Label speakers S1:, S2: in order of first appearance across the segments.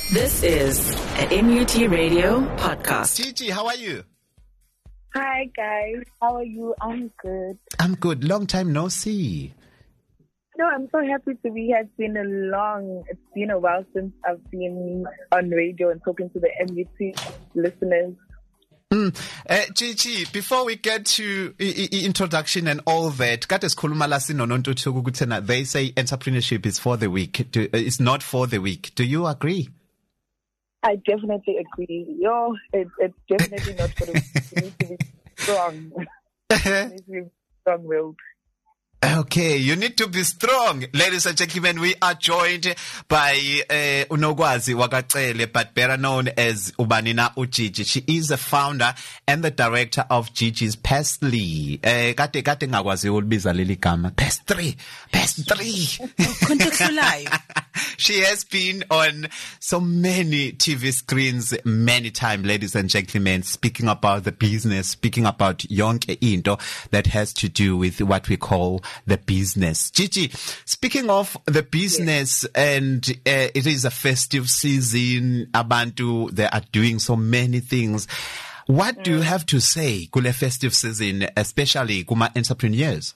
S1: This is an MUT Radio podcast.
S2: Gigi, how are you?
S3: Hi guys, how are you? I'm good.
S2: I'm good. Long time no see.
S3: No, I'm so happy to be here. It's been a while since I've been on radio and talking to the MUT listeners.
S2: Gigi, before we get to introduction and all that, they say entrepreneurship is for the weak. It's not for the weak. Do you agree?
S3: I definitely agree. It's definitely not for the weak. You need to be strong. You need to be strong-willed.
S2: Okay, you need to be strong. Ladies and gentlemen, we are joined by Unogwazi Wakacele, but better known as Ubanina Ujiji. She is the founder and the director of Gigi's Pastry. Kate ngakwazi ulibiza leli gama. Pastry. She has been on so many TV screens many times, ladies and gentlemen, speaking about the business, speaking about yonke into that has to do with what we call the business. Gigi, speaking of the business, and it is a festive season, abantu, they are doing so many things. What do you have to say, kule festive season, especially kuma entrepreneurs?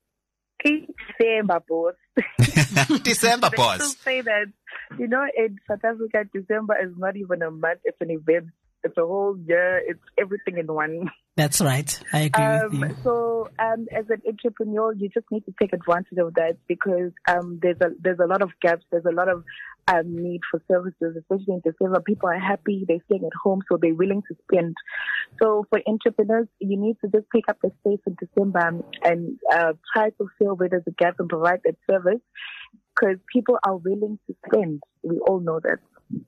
S3: December, boss.
S2: December, boss.
S3: They still say that, in South Africa, December is not even a month, it's an event. It's a whole year. It's everything in one.
S4: That's right. I agree with you.
S3: So, as an entrepreneur, you just need to take advantage of that because there's a lot of gaps. There's a lot of need for services, especially in December. People are happy. They're staying at home, so they're willing to spend. So, for entrepreneurs, you need to just pick up the space in December and try to fill where there's a gap and provide that service because people are willing to spend. We all know that.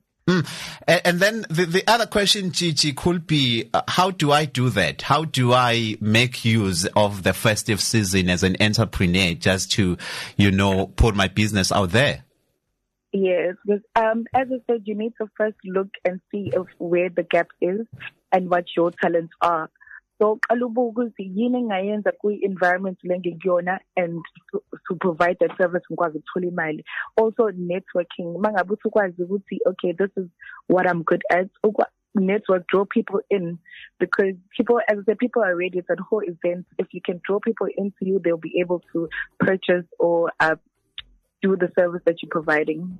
S2: And then the other question, Gigi, could be, how do I do that? How do I make use of the festive season as an entrepreneur just to, put my business out there?
S3: Yes, because as I said, you need to first look and see where the gap is and what your talents are. So, kalubu yini ngayenza environment lengiyona and to provide that service ngikwazi ukuthola imali. Also networking. Mangabe ukwazi ukuthi okay, this is what I'm good at. Network, draw people in because people, as I said, people are ready. It's a whole event. If you can draw people into you, they'll be able to purchase or do the service that you're providing.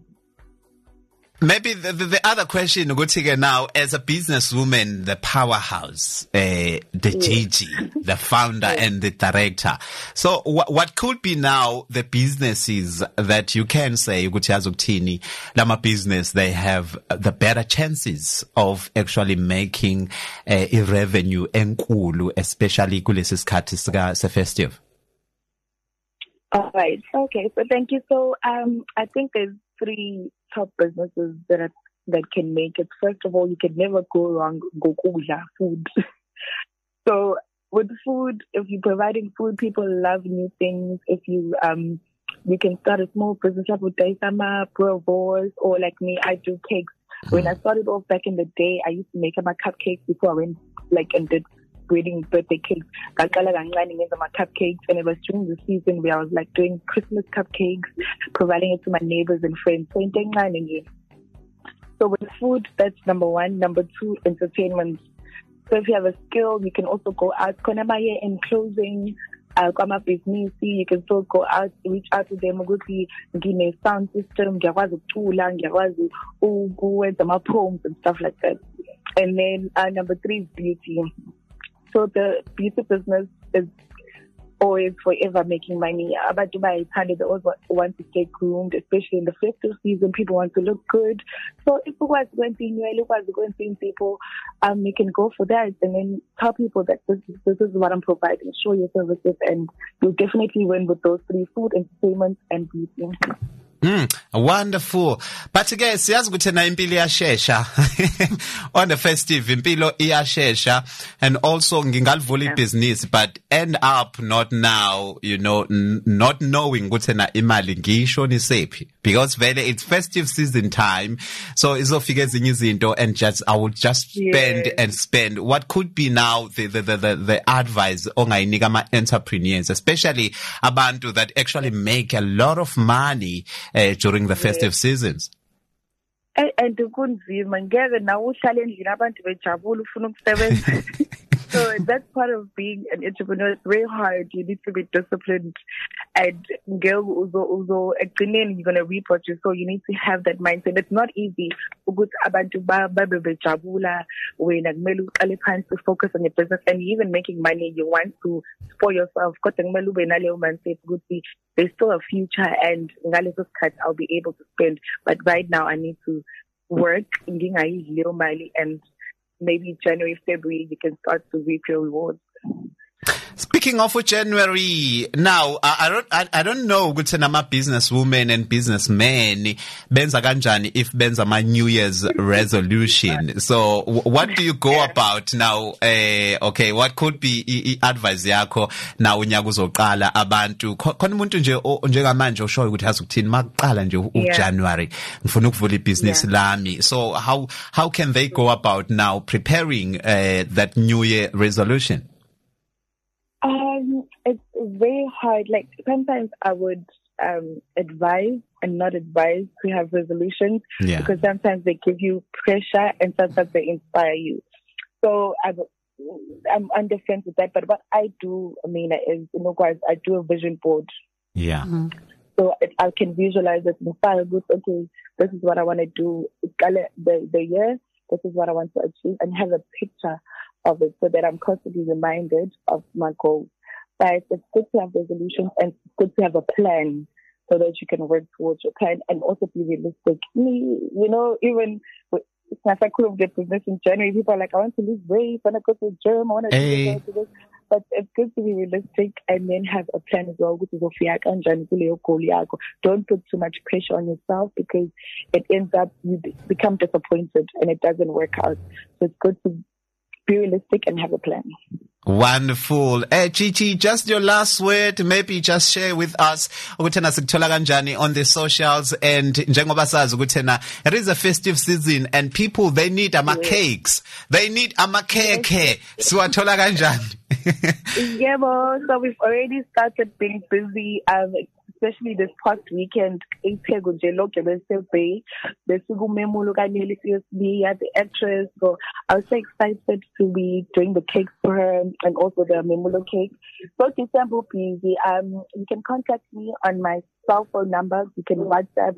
S2: Maybe the other question, Gutige, now, as a businesswoman, the powerhouse, Gigi, the founder and the director. So what could be now the businesses that you can say, Gutiazuktini, Lama business, they have the better chances of actually making a revenue enkulu, especially kulesiskhathi se festive?
S3: All right. Okay. So thank you. So, I think there's 3 top businesses that can make it. First of all, you can never go wrong. Food. So with food, if you're providing food, people love new things. If you can start a small business with Daisama, Provos, or like me, I do cakes. When I started off back in the day, I used to make my cupcakes before I went and did wedding birthday cakes. My cupcakes, and it was during the season where I was doing Christmas cupcakes, providing it to my neighbors and friends. So with food, that's number 1. Number 2, entertainment. So if you have a skill, you can also go out. In closing, business, you can still go out, reach out to them, give me a sound system, poems and stuff like that. And then number 3 is beauty. So the beauty business is always forever making money. But Dubai they always want to stay groomed, especially in the festive season. People want to look good. So if you guys going to see people, you can go for that and then tell people that this is what I'm providing. Show your services, and you'll definitely win with those 3: food, entertainment, and beauty.
S2: Wonderful. But again, siyazi ukuthi na impilo iyashesha. On the festive, impilo iyashesha. And also ngingalivula business, but end up not now, not knowing ukuthi na imali ngisho nisephi. Because vele it's festive season time. So izofika ezinye izinto and I would just spend and spend. What could be now the advice ongayinika ama entrepreneurs, especially abantu that actually make a lot of money during the festive seasons?
S3: And kunzima ngeke nawe uhlale endlini abantu bejabula ufuna ukusebenza. So that's part of being an entrepreneur. It's very hard. You need to be disciplined, and girl, also you're gonna reap what you sow. You need to have that mindset. It's not easy. Ukuthi abantu bejabula when kumele uqale phansi to focus on your business, and even making money. You want to spoil yourself. Kodwa kumele ube naleyo mindset ukuthi there's still a future, and ngaleso sikhathi I'll be able to spend. But right now I need to work ngingayidli leyo mali, and maybe January, February, you can start to reap your rewards.
S2: Speaking of January, now I don't know ukuthi nama businesswomen and businessmen benza kanjani if benza my New Year's resolution. So what do you go about now? Okay, what could be advice yakho now unyaka uzoqala abantu khona umuntu nje njengamanje oshoyo ukuthi azokuthini maqala nje uJanuary ngifuna ukuvula ibusiness lami. So how can they go about now preparing that New Year resolution?
S3: It's very hard. Like sometimes I would advise and not advise to have resolutions because sometimes they give you pressure and sometimes they inspire you. So I'm on the fence with that. But what I do, Amina, is guys, I do a vision board.
S2: Yeah. Mm-hmm.
S3: So I can visualize it and start with, okay, this is what I want to do. The year, this is what I want to achieve, and have a picture of it so that I'm constantly reminded of my goals. But it's good to have resolutions and it's good to have a plan so that you can work towards your plan and also be realistic. Even if I could have get business in January, people are like, I want to lose weight, I want to go to the gym, I want to do this. But it's good to be realistic and then have a plan as well. Don't put too much pressure on yourself because it ends up you become disappointed and it doesn't work out. So it's good to be realistic and have a plan.
S2: Wonderful. Chichi, just your last word, maybe just share with us ukuthena sikuthola kanjani on the socials, and njengoba sazi ukuthena it is a festive season and people they need cakes. They need cake. Siwathola kanjani?
S3: Yeah, so we've already started being busy, especially this past weekend. The actress. So I was so excited to be doing the cakes for her and also the memulo cake. So December, please. You can contact me on my cell phone number. You can WhatsApp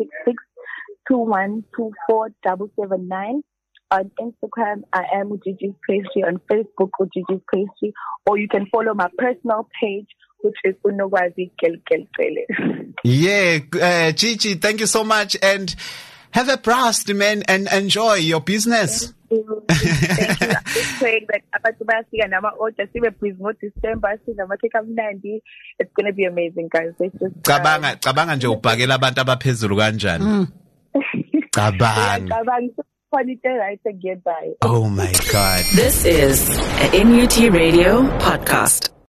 S3: 066-2124-779. On Instagram, I am Gigi's Pastry. On Facebook, Gigi's Pastry. Or you can follow my personal page, which is Unogwazi Kelkelele.
S2: Yeah, Gigi, thank you so much, and have a blast, man, and enjoy your business.
S3: Thank you. Thank you. I'm just praying that it's going to be amazing, guys. It's just
S2: cabanga nje ubhakela abantu abaphezulu kanjani. Cabanga. Oh my God.
S1: This is a NUT Radio podcast.